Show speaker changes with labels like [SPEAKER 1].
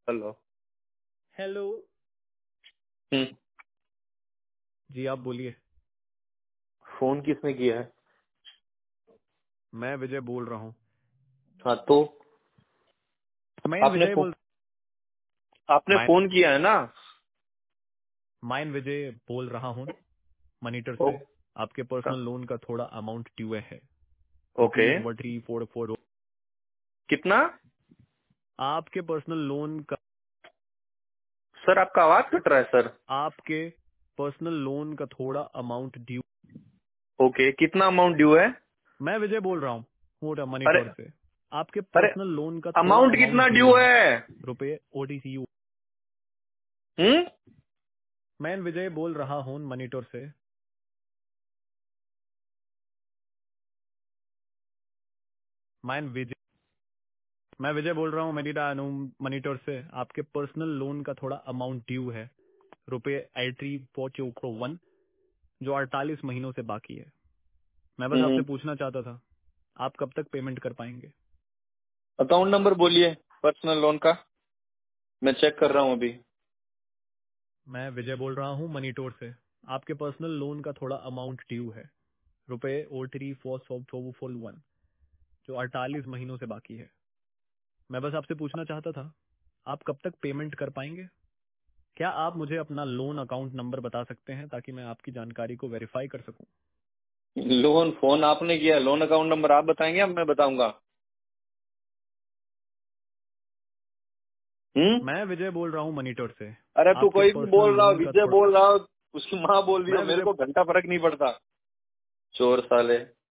[SPEAKER 1] Hello.
[SPEAKER 2] Hello.
[SPEAKER 1] हम्म।
[SPEAKER 2] जी आप बोलिए।
[SPEAKER 1] Phone किसने किया है?
[SPEAKER 2] मैं विजय बोल रहा हूँ।
[SPEAKER 1] हाँ तो
[SPEAKER 2] मैं
[SPEAKER 1] आपने
[SPEAKER 2] विजय
[SPEAKER 1] फो,
[SPEAKER 2] बोल
[SPEAKER 1] आपने
[SPEAKER 2] मैं
[SPEAKER 1] फोन किया है ना?
[SPEAKER 2] मैं विजय बोल रहा हूँ मॉनिटर
[SPEAKER 1] ओ,
[SPEAKER 2] से। आपके पर्सनल लोन का थोड़ा अमाउंट ड्यू है,
[SPEAKER 1] ओके।
[SPEAKER 2] रुपीज 1344।
[SPEAKER 1] कितना?
[SPEAKER 2] आपके पर्सनल लोन का
[SPEAKER 1] सर आपका आवाज कट रहा है सर।
[SPEAKER 2] आपके पर्सनल लोन का थोड़ा अमाउंट ड्यू।
[SPEAKER 1] ओके, कितना अमाउंट ड्यू है?
[SPEAKER 2] मैं विजय बोल रहा हूँ
[SPEAKER 1] अरे,
[SPEAKER 2] मॉनिटर से। आपके
[SPEAKER 1] अरे,
[SPEAKER 2] पर्सनल लोन का थोड़ा
[SPEAKER 1] अमाउंट
[SPEAKER 2] अमाउंट
[SPEAKER 1] कितना
[SPEAKER 2] ड्यू
[SPEAKER 1] ड्यू
[SPEAKER 2] है,
[SPEAKER 1] है?
[SPEAKER 2] रुपये ओटीसीयू।
[SPEAKER 1] हम्म।
[SPEAKER 2] मैं विजय बोल रहा हूँ मॉनिटर से। मैं विजय मैं विजय बोल रहा हूँ मेडिटा मॉनिटर से। आपके पर्सनल लोन का थोड़ा अमाउंट ड्यू है, रुपये 83,441, जो 48 महीनों से बाकी है। मैं बस आपसे पूछना चाहता था, आप कब तक पेमेंट कर पाएंगे?
[SPEAKER 1] अकाउंट नंबर बोलिए पर्सनल लोन का, मैं चेक कर रहा हूँ अभी।
[SPEAKER 2] मैं विजय बोल रहा हूँ मनीटोर से। आपके पर्सनल लोन का थोड़ा अमाउंट ड्यू है, रुपये 43,441, जो 48 महीनों से बाकी है। मैं बस आपसे पूछना चाहता था, आप कब तक पेमेंट कर पाएंगे? क्या आप मुझे अपना लोन अकाउंट नंबर बता सकते हैं ताकि मैं आपकी जानकारी को वेरीफाई कर सकूं?
[SPEAKER 1] लोन फोन आपने किया, लोन अकाउंट नंबर आप बताएंगे अब मैं बताऊंगा? हम्म।
[SPEAKER 2] मैं विजय बोल रहा हूँ मॉनिटर से।
[SPEAKER 1] अरे तू
[SPEAKER 2] आपके
[SPEAKER 1] कोई भी
[SPEAKER 2] पर्सनल
[SPEAKER 1] बोल रहा हो,
[SPEAKER 2] लोन का
[SPEAKER 1] विजय
[SPEAKER 2] थोड़ा
[SPEAKER 1] बोल रहा हो, उसकी माँ बोल रही हो,
[SPEAKER 2] मैं
[SPEAKER 1] मेरे
[SPEAKER 2] विजय
[SPEAKER 1] को घंटा फर्क नहीं पड़ता। चोर साले।